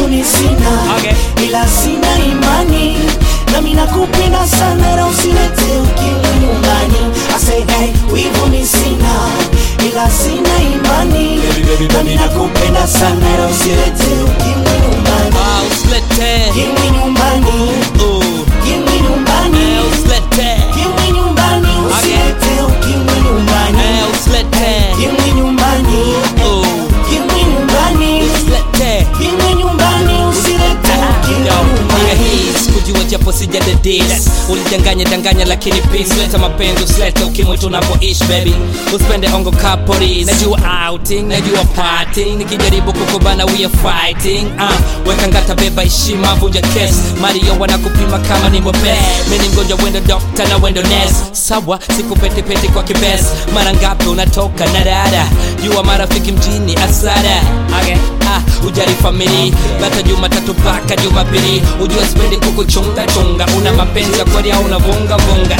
wivu ni sina, ila sina imani. Na mimi nakupenda sana na usilete ukimwi nyumbani. I say hey, wivu ni sina, ila sina imani. Na mimi nakupenda sana na usilete ukimwi nyumbani. Usilete ukimwi nyumbani. Ukimwi nyumbani. Usilete ukimwi nyumbani. Usilete ukimwi nyumbani. Usilete ukimwi nyumbani. ukimwi nyumbani. Usilete ukimwi nyumbani. Usilete ukimwi nyumbani. Kujua japo sijadedis, ulidanganya lakini peace. Leta mapenzi usilete ukimwi tunapoishi baby. Usipende ongo kapori, najua outing, najua partying. Nikijaribu kukubana we are fighting. Weka ngata beba heshima, vunja case. Mario wanakupima kama ni mbobe. Mimi mgonjwa wendo doctor na wendo nurse. Sawa, sikupete pete kwa kibes. Mara ngapi unatoka na dada? Jua marafiki mjini asara. Ujari family, bata Jumatatu mpaka Jumapili. Ujua sipendi kukuchunga chunga. Una mapenzi ya kweli au unavunga vunga.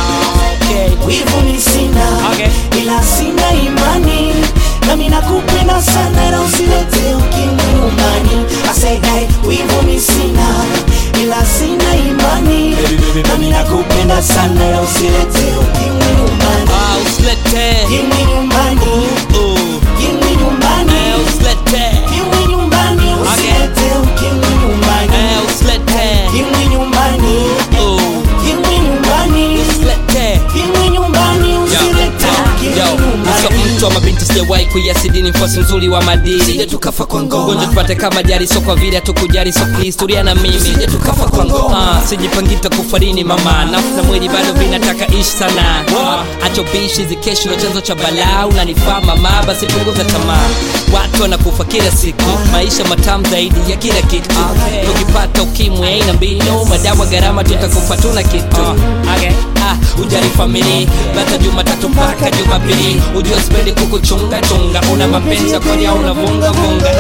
Wivu ni sina, ila sina imani. Na mimi nakupenda sana na usilete ukimwi nyumbani. I say hey, wivu ni sina, ila sina imani. Na mimi nakupenda sana na usilete ukimwi nyumbani. Usilete ukimwi nyumbani. ukimwi nyumbani. Usilete ukimwi nyumbani. Usilete ukimwi nyumbani. Usilete ukimwi nyumbani. ukimwi nyumbani. Usilete ukimwi nyumbani. Usilete ukimwi nyumbani. mtu wa mabinti sijawahi kuyasidini mfosi mzuri wa madili. Sije tukafa kwa ngoma. Gonjo tupate kama jari so kwa vile hatukujali so historia na mimi. Sije tukafa kwa ngoma. Sijipangita kufarini mama. Nafsi na mwili bado vinataka ishi sana. Acho bishi zikesho na chanzo cha balaa. Unanifaa mama basi punguza tamaa. Watu wanakufa kila siku. Maisha matamu zaidi ya kila kitu. Tukipata ukimwi haina mbinu. Madawa gharama tutakufa tuna kitu. Ujari family, bata Jumatatu mpaka Jumapili. Ujua sipendi kukuchunga chunga. Una mapenzi ya kweli au unavunga vunga.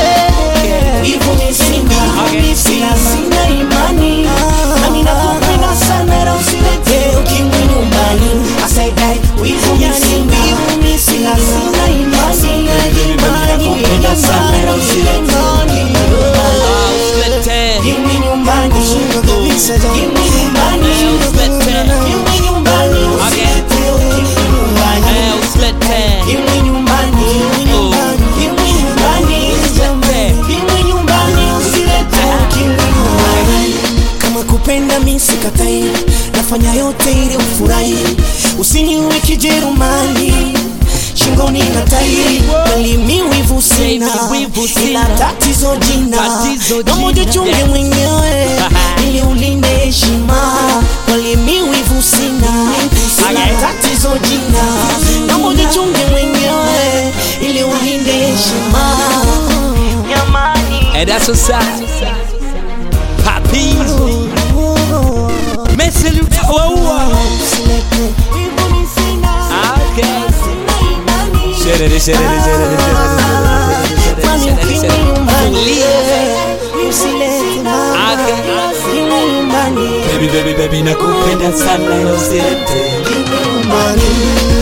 Wivu ni sina, ila sina imani. Na mimi nakupenda sana na usilete ukimwi nyumbani. I say hey, wivu ni sina, ila sina imani. Na mimi nakupenda sana na usilete ukimwi nyumbani. Usilete ukimwi nyumbani. ukimwi nyumbani. ukimwi nyumbani. Usilete ukimwi nyumbani. Usilete ukimwi nyumbani. ukimwi nyumbani. ukimwi nyumbani. Usilete ukimwi nyumbani. Kama kupenda mimi sikatai, nafanya yote ili ufurahi. Usiniwe kijerumani, shingoni na tai. Bali mimi wivu sina, ila tatizo jina. Naomba ujichunge mwenyewe ili ulinde heshima. Bali mimi wivu sina, ila tatizo jina. Naomba ujichunge mwenyewe ili ulinde heshima. And that's what's up. Papi Messi utawaua. Baby nakupenda sana usilete